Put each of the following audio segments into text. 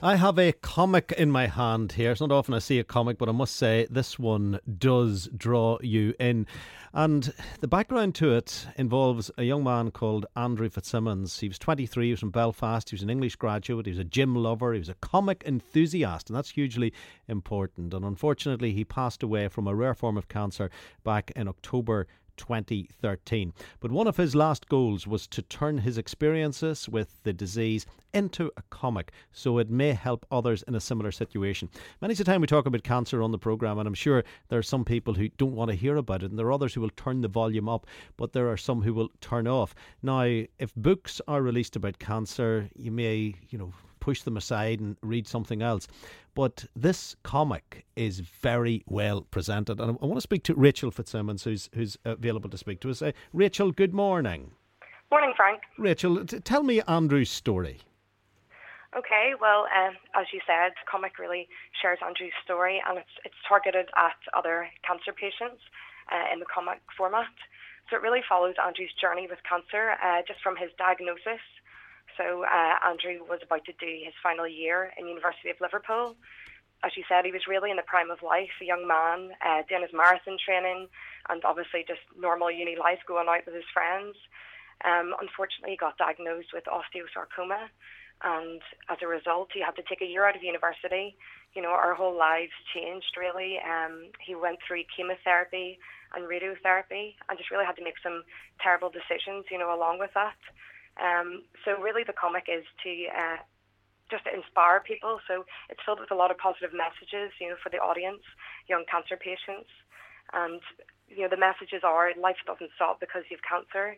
I have a comic in my hand here. It's not often I see a comic, but I must say this one does draw you in. And the background to it involves a young man called Andrew Fitzsimmons. He was 23, he was from Belfast, he was an English graduate, he was a gym lover, he was a comic enthusiast, and that's hugely important. And unfortunately, he passed away from a rare form of cancer back in October 2013. But one of his last goals was to turn his experiences with the disease into a comic so it may help others in a similar situation. Many's the time we talk about cancer on the programme, and I'm sure there are some people who don't want to hear about it, and there are others who will turn the volume up, but there are some who will turn off. Now, if books are released about cancer, you may, push them aside and read something else. But this comic is very well presented. And I want to speak to Rachel Fitzsimmons, who's available to speak to us. Rachel, good morning. Morning, Frank. Rachel, tell me Andrew's story. Okay, well, as you said, the comic really shares Andrew's story, and it's targeted at other cancer patients in the comic format. So it really follows Andrew's journey with cancer, just from his diagnosis. So Andrew was about to do his final year in University of Liverpool. As you said, he was really in the prime of life, a young man, doing his marathon training and obviously just normal uni life, going out with his friends. Unfortunately, he got diagnosed with osteosarcoma, and as a result, he had to take a year out of university. Our whole lives changed, really. He went through chemotherapy and radiotherapy and just really had to make some terrible decisions, along with that. So really the comic is to just to inspire people. So it's filled with a lot of positive messages, for the audience, young cancer patients. And, the messages are life doesn't stop because you have cancer.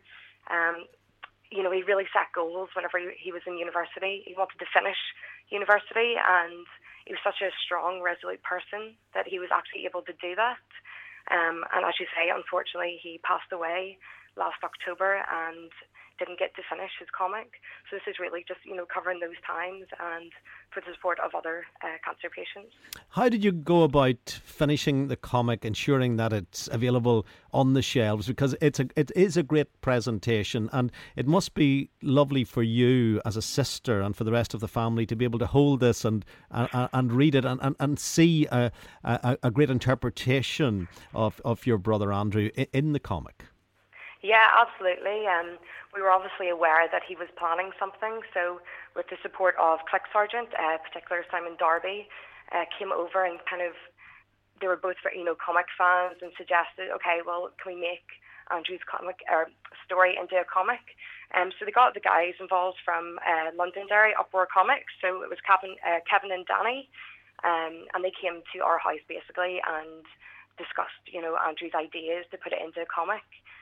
He really set goals whenever he was in university. He wanted to finish university, and he was such a strong, resolute person that he was actually able to do that. And as you say, unfortunately, he passed away last October and didn't get to finish his comic. So this is really just, covering those times and for the support of other cancer patients. How did you go about finishing the comic, ensuring that it's available on the shelves? Because it is a great presentation, and it must be lovely for you as a sister and for the rest of the family to be able to hold this and read it and see a great interpretation of your brother Andrew in the comic. Yeah, absolutely. We were obviously aware that he was planning something, so with the support of ClickSergeant, particular Simon Darby, came over and they were both comic fans and suggested, okay, well, can we make Andrew's comic or story into a comic? So they got the guys involved from Londonderry, Uproar Comics, so it was Kevin and Danny, and they came to our house basically and discussed, Andrew's ideas to put it into a comic.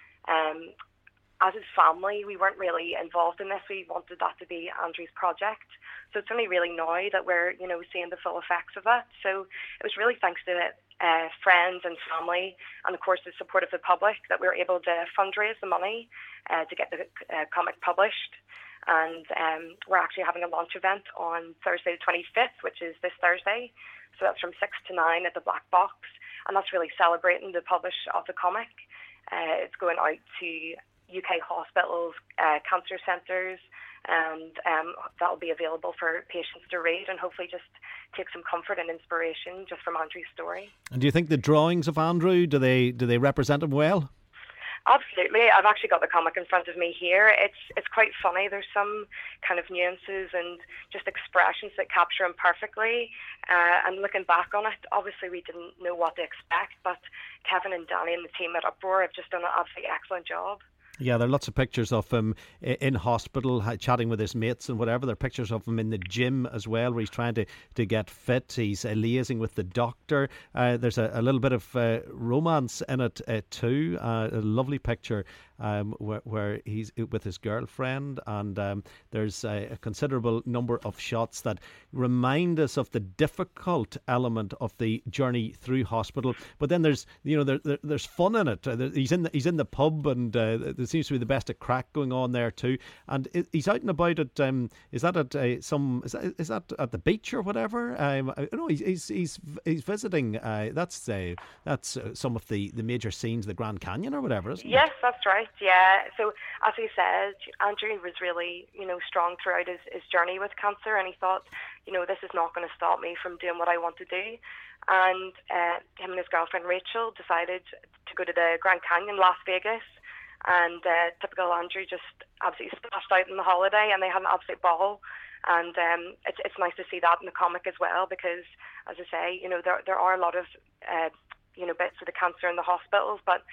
As his family, we weren't really involved in this. We wanted that to be Andrew's project. So it's only really now that we're, seeing the full effects of that. So it was really thanks to friends and family and, of course, the support of the public that we were able to fundraise the money to get the comic published. And we're actually having a launch event on Thursday the 25th, which is this Thursday. So that's from 6 to 9 at the Black Box. And that's really celebrating the publish of the comic. It's going out to UK hospitals, cancer centres, and that'll be available for patients to read and hopefully just take some comfort and inspiration just from Andrew's story. And do you think the drawings of Andrew, do they represent him well? Absolutely. I've actually got the comic in front of me here. It's quite funny. There's some kind of nuances and just expressions that capture him perfectly. And looking back on it, obviously we didn't know what to expect, but Kevin and Danny and the team at Uproar have just done an absolutely excellent job. Yeah, there are lots of pictures of him in hospital, chatting with his mates and whatever. There are pictures of him in the gym as well, where he's trying to get fit. He's liaising with the doctor. There's a little bit of romance in it too. A lovely picture where he's with his girlfriend, and there's a considerable number of shots that remind us of the difficult element of the journey through hospital. But then there's there's fun in it. He's in the pub, and there seems to be the best of crack going on there too. And he's out and about at is that at is that at the beach or whatever? No, he's visiting. That's some of the major scenes, the Grand Canyon or whatever, isn't it? Yes, that's right. yeah. So as he said, Andrew was really, strong throughout his journey with cancer, and he thought, this is not going to stop me from doing what I want to do. And him and his girlfriend Rachel decided to go to the Grand Canyon, Las Vegas, and typical Andrew just absolutely splashed out on the holiday, and they had an absolute ball. And it's nice to see that in the comic as well, because, as I say, there are a lot of bits of the cancer in the hospitals, but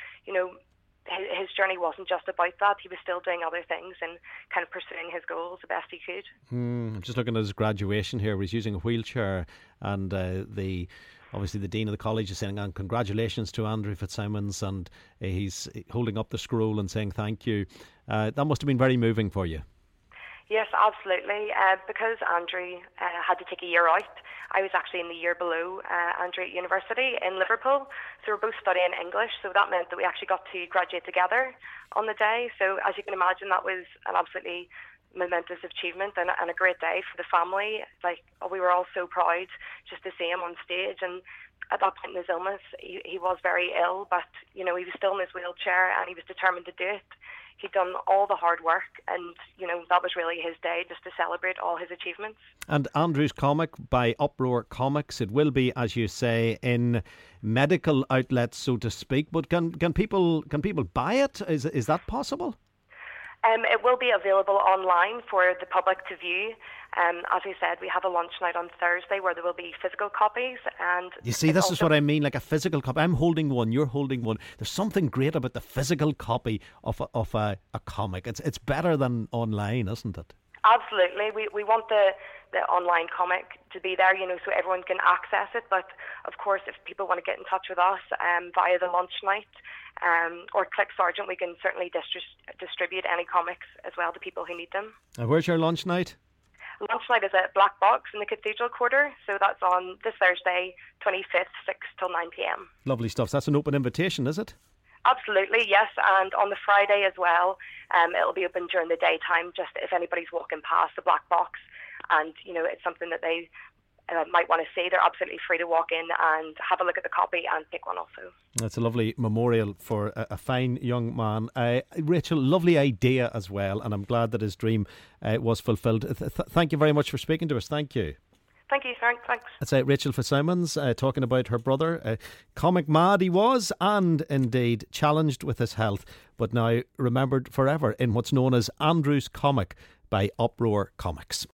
his journey wasn't just about that. He was still doing other things and kind of pursuing his goals the best he could. I'm just looking at his graduation here, where he's using a wheelchair, and obviously the Dean of the College is saying, and congratulations to Andrew Fitzsimons, and he's holding up the scroll and saying thank you. That must have been very moving for you. Yes, absolutely. Because Andrew had to take a year out, I was actually in the year below Andrew at university in Liverpool. So we're both studying English, so that meant that we actually got to graduate together on the day. So as you can imagine, that was an absolutely momentous achievement and a great day for the family. Like, we were all so proud just to see him on stage. And at that point in his illness, he was very ill, but he was still in his wheelchair and he was determined to do it. He'd done all the hard work, and that was really his day, just to celebrate all his achievements. And Andrew's comic by Uproar Comics, it will be, as you say, in medical outlets, so to speak. But can people buy it? Is that possible? It will be available online for the public to view. As we said, we have a launch night on Thursday where there will be physical copies. And you see, this is what I mean, like a physical copy. I'm holding one, you're holding one. There's something great about the physical copy of a comic. It's better than online, isn't it? Absolutely. We want the online comic to be there, so everyone can access it. But of course, if people want to get in touch with us via the launch night or Click Sergeant, we can certainly distribute any comics as well to people who need them. And where's your launch night? Launch night is at Black Box in the Cathedral Quarter, so that's on this Thursday, 25th, 6 till 9 p.m. Lovely stuff. That's an open invitation, is it? Absolutely, yes. And on the Friday as well, it'll be open during the daytime, just if anybody's walking past the Black Box and, it's something that they might want to see, they're absolutely free to walk in and have a look at the copy and pick one also. That's a lovely memorial for a fine young man. Rachel, lovely idea as well, and I'm glad that his dream was fulfilled. Thank you very much for speaking to us. Thank you. Thank you, Frank. Thanks. That's Rachel Fitzsimons talking about her brother. Comic mad he was, and indeed challenged with his health, but now remembered forever in what's known as Andrew's Comic by Uproar Comics.